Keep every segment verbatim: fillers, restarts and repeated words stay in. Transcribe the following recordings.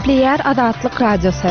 Nükleer Azatlyk Radiosu.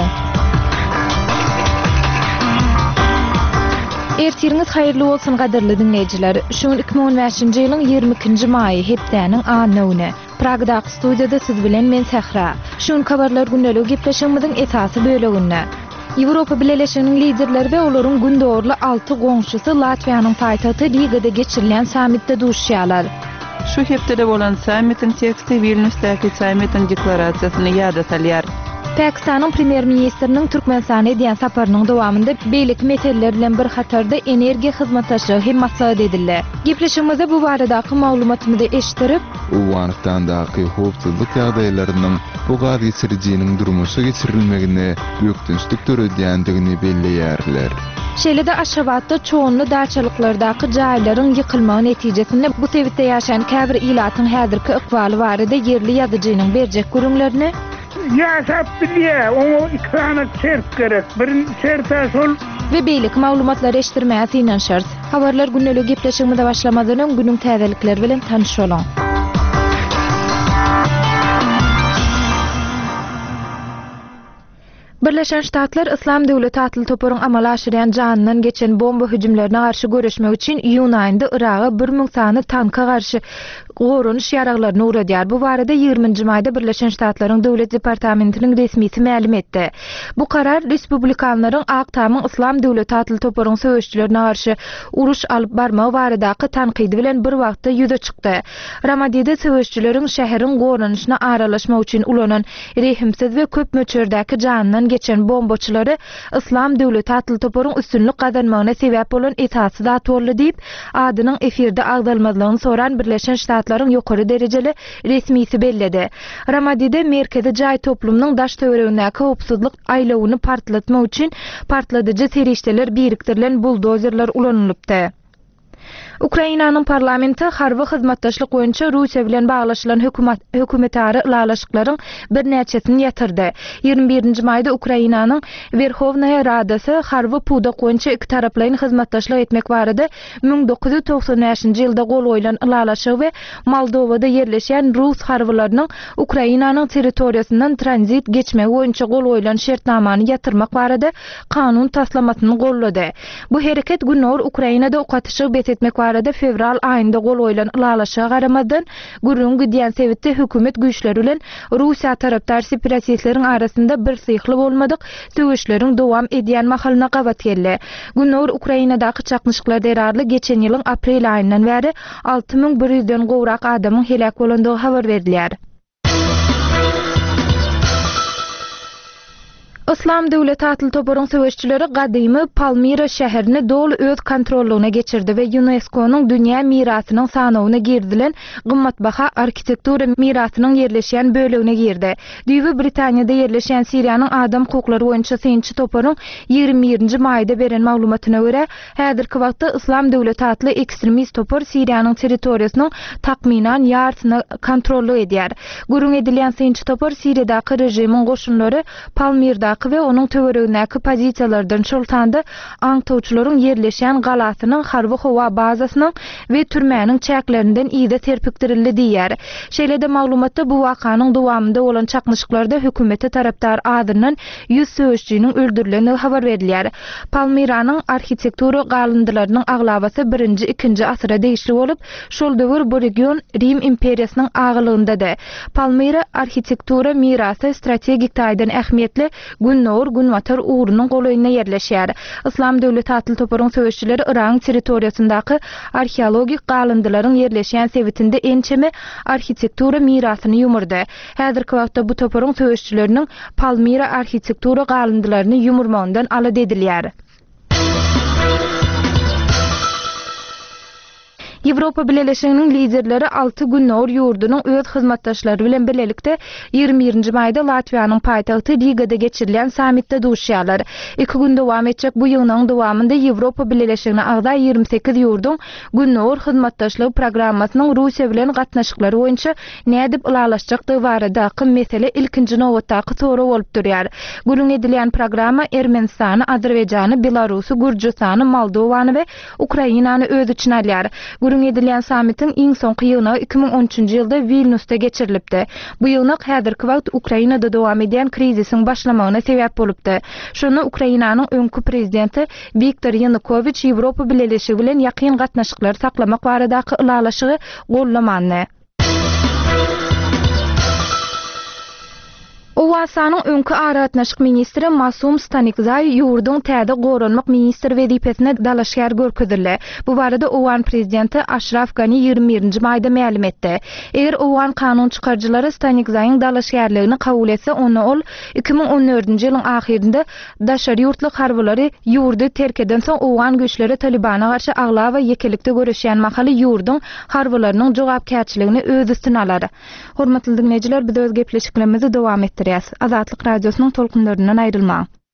Ertiriniz hayırlı olsun gaderli dinleyijiler. Şuň iki bin on beşinji ýylyň ýygrimi ikinji maýy hepdäniň anawny. Pragdaky studiýada siz bilen men Sehra. Şuň kabarlar gündelik gepleşigimiziň esasy böleginde. Ýewropa Birleşiginiň liderleri we olaryň gündorly alty goňşusy Latwiýanyň paýtagty Rigada geçirilen sammitde duşýarlar. Şu hepdede bolan sammitin teksti Vilniusdaky sammitin deklarasiýasyny ýada salýar. Pakistanyň premier ministriniň Türkmenistana edýän saparynyň dowamında beýlik meseleler bilen bir hatarda energiýa hyzmatdaşlygy hem maslahat edildi. Gepleşigimizde bu baradaky maglumatymyzy eşitirip, Owganystandagky howpsuzlyk ýagdaýlarynyň bu gady sirjiniň durmuşa geçirilmegine ökdünçlik töredýändigini belleýärler. Şeýle-de Aşgabatda çoğunlu daçalyklardaky jaýlaryň ýykylmagy netijesinde bu tebitde ýaşaýan käbir ilatyň häzirki ykbaly barada yerli ýazyjynyň berjek görüňlerini ýaşap bilýär, oňa ikrana çerp gerek. Birinji çerpe şol we beýlik maglumatlary eşitdirmäge synanşarys. Habarlar gündelik gepleşigimizde başlamadan öň günüň täzelikleri bilen tanışalım. Birleşen Ştatlar Islam Döwleti atly toparyň amala aşyrýan janynyň geçen bomba hüjümlerine garşy görüşmek üçin iýun aýynda Iraga bir müň sany tanka garşy gorunş ýaraglaryny uradýar. Bu barada ýygrüminji maýda Birleşen Ştatlaryň Döwlet Departamentiniň resmisi ma'lum etdi. Bu karar Respublikanlaryň Aktamyň Islam Döwleti atly toparyň söwüşçilerine garşy uruş alyp barmagy baradaky tankydy bilen bir wagtda ýüze çykdy. Ramadide söwüşçileriň şäheriň gorunşyna aralaşmak üçin ulanan rehimsiz we köp möçerdäki janynyň geçen bombaçylary Islam Döwleti atly toparyň üstünlük gazanmagyna sebäp bolan esasy da torly diýip adynyň efirde agdalmalygyny soran Birleşen Ştatlaryň ýokary derejeli resmisi belledi. Ramadide merkezi jaý toplumynyň daş töweregindäki howpsuzlyk aýlawyny partlatmak üçin partladyjy serişdeler birikdirilen buldozerler ulanylpdy. Ukrainanyň parlamenti harby hyzmatdaşlyk boýunça Russiýa bilen baglaşylan hökümet hökümetary ulalaşyklaryň bir näçesini ýatyrdy. ýygrimi birinji maýda Ukrainanyň Werhownaja Radasy harby puda boýunça iki taraplaryň hyzmatdaşlyk etmek barada bin dokuz ýüz toksan beşinji ýylda gol goýulan ulalaşyk we Moldowada ýerleşen Rus harbylarynyň Ukrainanyň territoriýasyndan tranzit geçmegi boýunça gol goýulan şertnamany ýatyrmak barada kanun taslamasyny gollady. Bu hereket günor Ukrainada okatyşyk betetmek barada fevral aýynda gol goýulan ulalaşyga garamadan gürrüň gidýän sebäpde hökümet güýçleri bilen Russiýa tarapdar separatistleriň arasynda bir syhly bolmadyk söwüşleriň dowam edýän mahalyna gabat geldi. Günor Ukrainadaky çakmyşyklar derarly geçen ýylyň aprel aýyndan bäri alty ming bir ýüzden gowrak adamyň helak bolandygy habar berilýär. Islam Döwleti atly toparyň söwüşçileri gadymy Palmira şäherini dolu öz kontrollugyna geçirdi we UNESCO'nun dünýä mirasynyň sanawyna girdilen gymmatbaha arkitektura mirasynyň ýerleşýän bölegine girdi. Düýbi Britaniýada ýerleşýän Siriýanyň adam hukuklary boýunça synçy toparyň ýygrimi birinji maýda beren maglumatyna görä, häzirki wagtda Islam Döwleti atly ekstremist topar Siriýanyň territoriýasynyň takminan ýartyny kontrolly edýär. Gürrüň edilýän synçy topar Siriýadaky rejimiň goşunlary Palmirda we onuň töweregindäki pozisiýalardan şoltandy aňtawçylaryň ýerleşýän galasynyň harby howa bazasynyň we türmäniň çäklerinden ýyda terpikdirildi diýär. Şeýle-de maglumatda bu wakanyň dowamında bolan çakmyşyklarda hökümeti tarapdar adynyň ýüz söwüşçiniň öldürilenigi habar berilýär. Palmiranyň arhitektura galyndylarynyň aglabasy birinji ikinji asyra değişli bolup, şol döwür bu region Rim imperiýasynyň agylygyndady. Palmira arhitektura mirasy strategik taýdan ähmiýetli Günnor Günwatar uğrunyň golaýyna ýerleşýär. Islam Döwleti atly toparyň söwüşçileri Iran territoriýasyndaky arheologik galyndylaryň ýerleşýän sebitinde ençeme arhitektura mirasyny ýumurdy. Häzirki wagtda bu toparyň söwüşçileriniň Palmira arhitektura galyndylaryny ýumurmagyndan alad edilýär. Ýewropa Birleşiginiň liderleri alty günnor ýurdunyň öz hyzmatdaşlary bilen birlikde ýygrimi birinji maýda Latwiýanyň paýtagty Rigada geçirilen sammitde duşýarlar. iki gün dowam etjek bu ýygynyň dowamında Ýewropa Birleşigine agda ýygrimi sekiz ýurduň günnor hyzmatdaşlyk programmasynyň Russiýa bilen gatnaşyklary boýunça nädip ulalaşjakdygy baradaky mesele ilkinji nowatdaky soru bolup durýar. Gürrüň edilýän programma Ermenistany, Azerbaýjany, Belarusy, Gürjistany, Moldowany we Ukrainany öz içine alýar. Gürrüň edilen samitin iň soňky ýygyna iki ming on üçinji ýylda Vilniusda geçirilipdi. Bu ýygynak häzirki wagt Ukrainada dowam eden krizisiň başlamagyna sebäp bolupdy. Şonu Ukrainanyň öňkü prezidenti Viktor Yanukovych Ýewropa Birleşigi bilen ýakyn gatnaşyklar saklamak baradaky ulalaşygy gollamany. Owasanyň öňkü aratnaşyk ministri Masum Stanikzay ýurduň täze goranmak ministri wezipesine dalaşýar görkezildi. Bu barada Owan prezidenti Ashraf Ghani ýygrimi birinji maýda ma'lum etdi. Eger Owan kanun çykarjylary Stanikzaýyň dalaşýarlygyny kabul etse, onu ol iki ming on dördünji ýylyň ahyrynda daşary ýurtlyk harbylary ýurdu terk eden soň Owan güýçleri Talibana garşy agla we yekelikde görüşýän mahaly ýurduň harbylarynyň jogapkärçiligini öz üstüne alady. Hormatly dinleýijiler, biz öz gepleşiklerimizi dowam etdirýäs. Azatlyk radiosynyň tolkunlaryndan aýrylmaň.